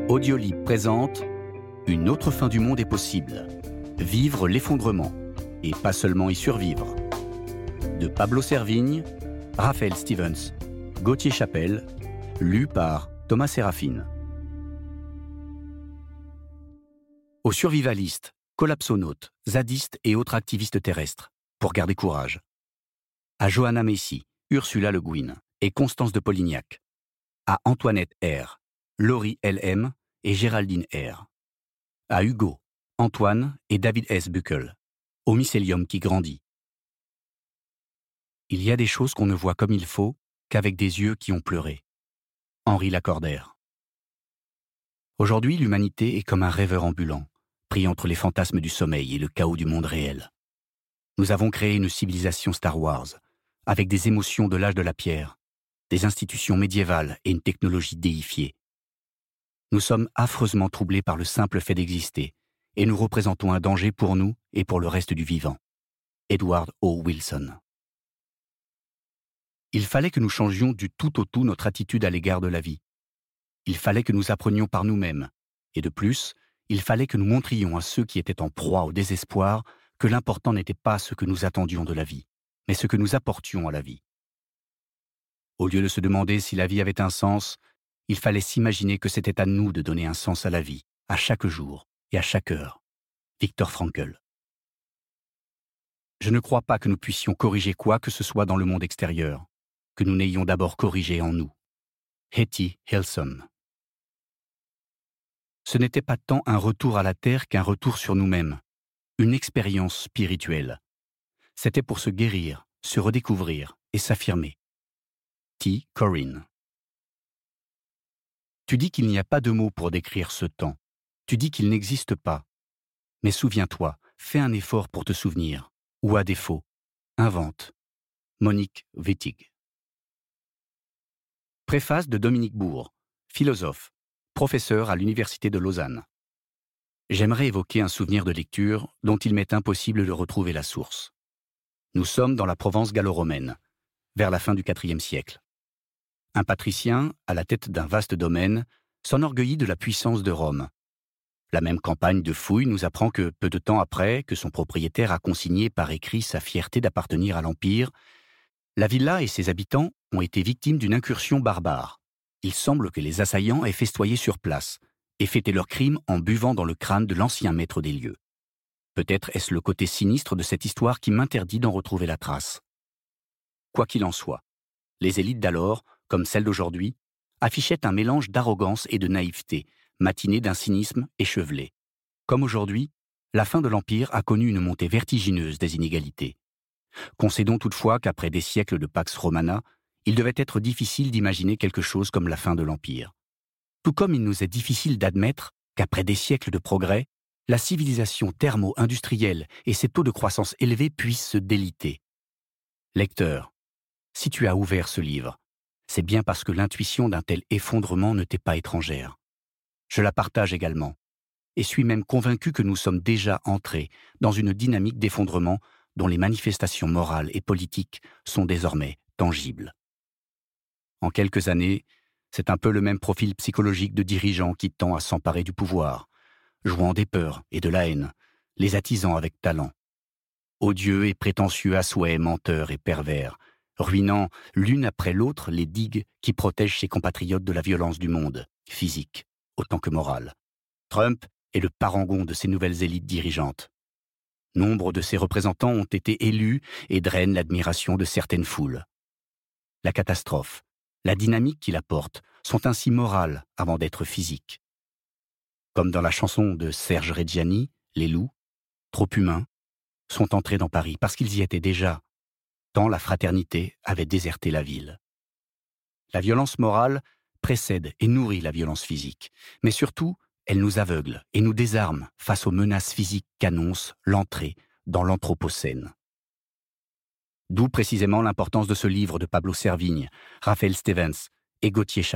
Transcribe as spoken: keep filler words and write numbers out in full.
Audiolib présente Une autre fin du monde est possible. Vivre l'effondrement, et pas seulement y survivre. De Pablo Servigne, Raphaël Stevens, Gauthier Chapelle, lu par Thomas Sérafine. Aux survivalistes, collapsonautes, zadistes et autres activistes terrestres, pour garder courage. À Johanna Macy, Ursula Le Guin et Constance de Polignac. À Antoinette R, Laurie L M et Géraldine R. À Hugo, Antoine et David S. Buckel, au mycélium qui grandit. Il y a des choses qu'on ne voit comme il faut qu'avec des yeux qui ont pleuré. Henri Lacordaire. Aujourd'hui, l'humanité est comme un rêveur ambulant, pris entre les fantasmes du sommeil et le chaos du monde réel. Nous avons créé une civilisation Star Wars, avec des émotions de l'âge de la pierre, des institutions médiévales et une technologie déifiée. Nous sommes affreusement troublés par le simple fait d'exister, et nous représentons un danger pour nous et pour le reste du vivant. Edward O. Wilson. Il fallait que nous changions du tout au tout notre attitude à l'égard de la vie. Il fallait que nous apprenions par nous-mêmes, et de plus, il fallait que nous montrions à ceux qui étaient en proie au désespoir que l'important n'était pas ce que nous attendions de la vie, mais ce que nous apportions à la vie. Au lieu de se demander si la vie avait un sens, il fallait s'imaginer que c'était à nous de donner un sens à la vie, à chaque jour et à chaque heure. Viktor Frankl. Je ne crois pas que nous puissions corriger quoi que ce soit dans le monde extérieur, que nous n'ayons d'abord corrigé en nous. Hetty Hilsom. Ce n'était pas tant un retour à la terre qu'un retour sur nous-mêmes, une expérience spirituelle. C'était pour se guérir, se redécouvrir et s'affirmer. T. Corinne. Tu dis qu'il n'y a pas de mots pour décrire ce temps. Tu dis qu'il n'existe pas. Mais souviens-toi, fais un effort pour te souvenir. Ou à défaut, invente. Monique Wittig. Préface de Dominique Bourg, philosophe, professeur à l'Université de Lausanne. J'aimerais évoquer un souvenir de lecture dont il m'est impossible de retrouver la source. Nous sommes dans la Provence gallo-romaine, vers la fin du quatrième siècle. Un patricien, à la tête d'un vaste domaine, s'enorgueillit de la puissance de Rome. La même campagne de fouilles nous apprend que, peu de temps après que son propriétaire a consigné par écrit sa fierté d'appartenir à l'Empire, la villa et ses habitants ont été victimes d'une incursion barbare. Il semble que les assaillants aient festoyé sur place et fêté leur crime en buvant dans le crâne de l'ancien maître des lieux. Peut-être est-ce le côté sinistre de cette histoire qui m'interdit d'en retrouver la trace. Quoi qu'il en soit, les élites d'alors, comme celles d'aujourd'hui, affichaient un mélange d'arrogance et de naïveté, matiné d'un cynisme échevelé. Comme aujourd'hui, la fin de l'Empire a connu une montée vertigineuse des inégalités. Concédons toutefois qu'après des siècles de Pax Romana, il devait être difficile d'imaginer quelque chose comme la fin de l'Empire. Tout comme il nous est difficile d'admettre qu'après des siècles de progrès, la civilisation thermo-industrielle et ses taux de croissance élevés puissent se déliter. Lecteur, si tu as ouvert ce livre, c'est bien parce que l'intuition d'un tel effondrement ne t'est pas étrangère. Je la partage également, et suis même convaincu que nous sommes déjà entrés dans une dynamique d'effondrement dont les manifestations morales et politiques sont désormais tangibles. En quelques années, c'est un peu le même profil psychologique de dirigeant qui tend à s'emparer du pouvoir, jouant des peurs et de la haine, les attisant avec talent. Odieux et prétentieux à souhait, menteur et pervers, ruinant l'une après l'autre les digues qui protègent ses compatriotes de la violence du monde, physique autant que morale. Trump est le parangon de ces nouvelles élites dirigeantes. Nombre de ses représentants ont été élus et drainent l'admiration de certaines foules. La catastrophe, la dynamique qu'il apporte, sont ainsi morales avant d'être physiques. Comme dans la chanson de Serge Reggiani, Les loups, trop humains, sont entrés dans Paris parce qu'ils y étaient déjà, tant la fraternité avait déserté la ville. La violence morale précède et nourrit la violence physique, mais surtout, elle nous aveugle et nous désarme face aux menaces physiques qu'annonce l'entrée dans l'Anthropocène. D'où précisément l'importance de ce livre de Pablo Servigne, Raphaël Stevens et Gauthier Chapelle.